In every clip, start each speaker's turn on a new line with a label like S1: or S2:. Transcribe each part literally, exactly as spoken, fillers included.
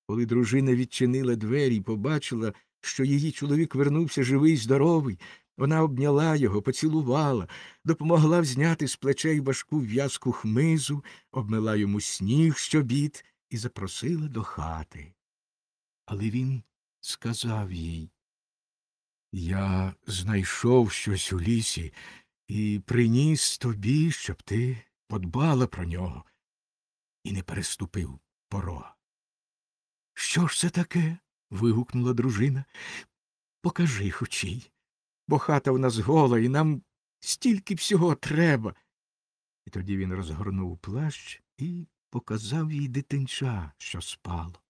S1: Коли дружина відчинила двері і побачила, що її чоловік вернувся живий й здоровий, вона обняла його, поцілувала, допомогла взняти з плечей важку в'язку хмизу, обмила йому сніг з чобіт і запросила до хати. Але він сказав їй: «Я знайшов щось у лісі і приніс тобі, щоб ти подбала про нього і не переступив порога». «Що ж це таке?» – вигукнула дружина. «Покажи хочій, бо хата в нас гола, і нам стільки всього треба». І тоді він розгорнув плащ і показав їй дитинча, що спало.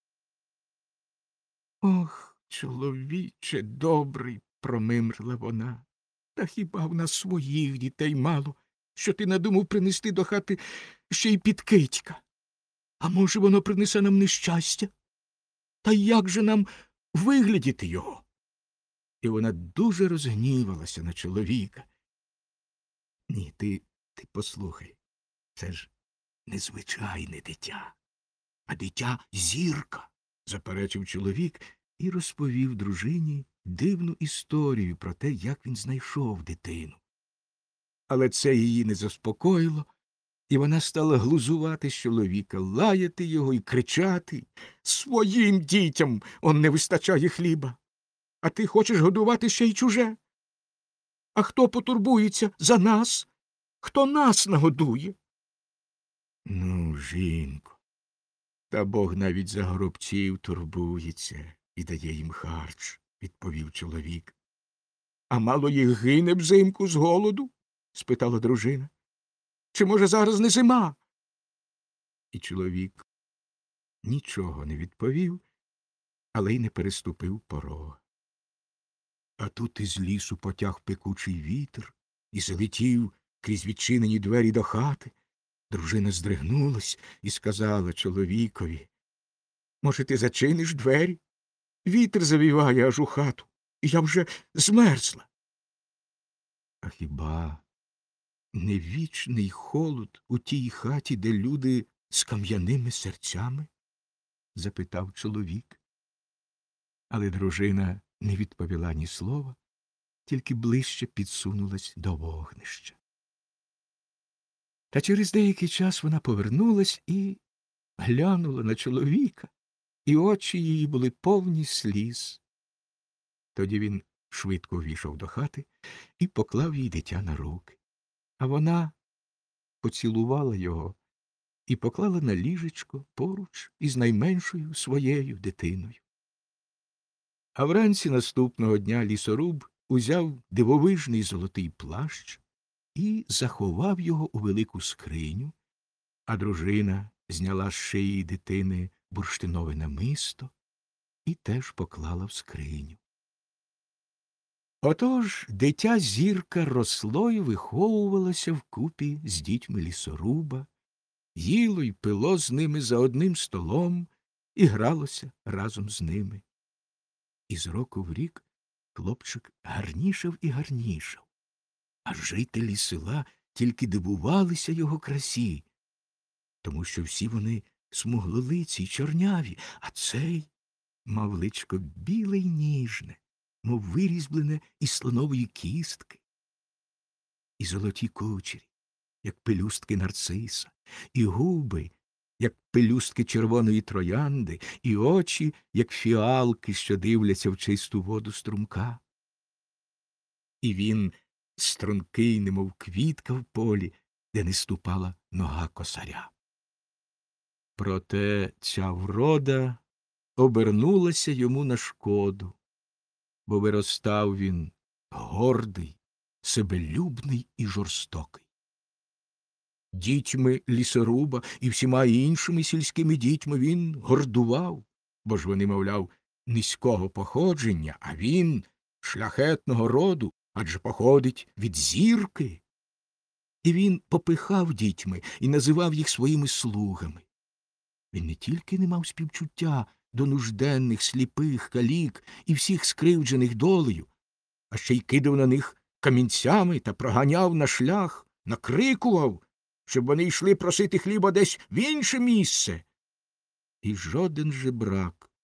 S1: «Ох, чоловіче добрий!» – промимрила вона. «Та хіба в нас своїх дітей мало, що ти надумав принести до хати ще й підкидька? А може, воно принесе нам нещастя? Та як же нам виглядіти його?» І вона дуже розгнівалася на чоловіка. «Ні, ти, ти послухай, це ж незвичайне дитя, а дитя зірка», – заперечив чоловік і розповів дружині дивну історію про те, як він знайшов дитину. Але це її не заспокоїло, і вона стала глузувати з чоловіка, лаяти його і кричати: «Своїм дітям он не вистачає хліба, а ти хочеш годувати ще й чуже? А хто потурбується за нас? Хто нас нагодує?» «Ну, жінко, та Бог навіть за горобців турбується і дає їм харч», – відповів чоловік. «А мало їх гине взимку з голоду?» – спитала дружина. «Чи, може, зараз не зима?» І чоловік нічого не відповів, але й не переступив порога. А тут із лісу потяг пекучий вітер і залетів крізь відчинені двері до хати. Дружина здригнулась і сказала чоловікові: «Може, ти зачиниш двері? Вітер завіває аж у хату, і я вже змерзла». «А хіба не вічний холод у тій хаті, де люди з кам'яними серцями?» – запитав чоловік. Але дружина не відповіла ні слова, тільки ближче підсунулась до вогнища. Та через деякий час вона повернулась і глянула на чоловіка, і очі її були повні сліз. Тоді він швидко увійшов до хати і поклав їй дитя на руки. А вона поцілувала його і поклала на ліжечко поруч із найменшою своєю дитиною. А вранці наступного дня лісоруб узяв дивовижний золотий плащ і заховав його у велику скриню, а дружина зняла з шиї дитини бурштинове намисто і теж поклала в скриню. Отож дитя зірка росло і виховувалося вкупі з дітьми лісоруба, їло й пило з ними за одним столом і гралося разом з ними. І з року в рік хлопчик гарнішав і гарнішав, а жителі села тільки дивувалися його красі, тому що всі вони смуглолиці й чорняві, а цей мав личко біле й ніжне, мов вирізблене із слонової кістки, і золоті кучері, як пелюстки нарциса, і губи, як пелюстки червоної троянди, і очі, як фіалки, що дивляться в чисту воду струмка. І він стрункий, немов квітка в полі, де не ступала нога косаря. Проте ця врода обернулася йому на шкоду, бо виростав він гордий, себелюбний і жорстокий. Дітьми лісоруба і всіма іншими сільськими дітьми він гордував, бо ж вони, мовляв, низького походження, а він шляхетного роду, адже походить від зірки. І він попихав дітьми і називав їх своїми слугами. Він не тільки не мав співчуття до нужденних, сліпих, калік і всіх скривджених долею, а ще й кидав на них камінцями та проганяв на шлях, накрикував, щоб вони йшли просити хліба десь в інше місце. І жоден жебрак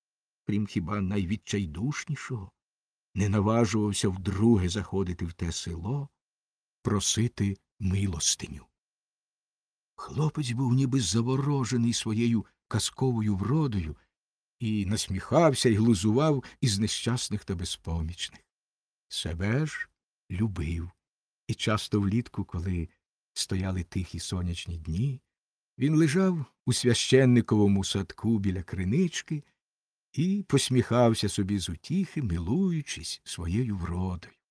S1: крім хіба найвідчайдушнішого, не наважувався вдруге заходити в те село, просити милостиню. Хлопець був ніби заворожений своєю казковою вродою і насміхався й глузував із нещасних та безпомічних. Себе ж любив, і часто влітку, коли стояли тихі сонячні дні, він лежав у священниковому садку біля кринички і посміхався собі з утіхи, милуючись своєю вродою.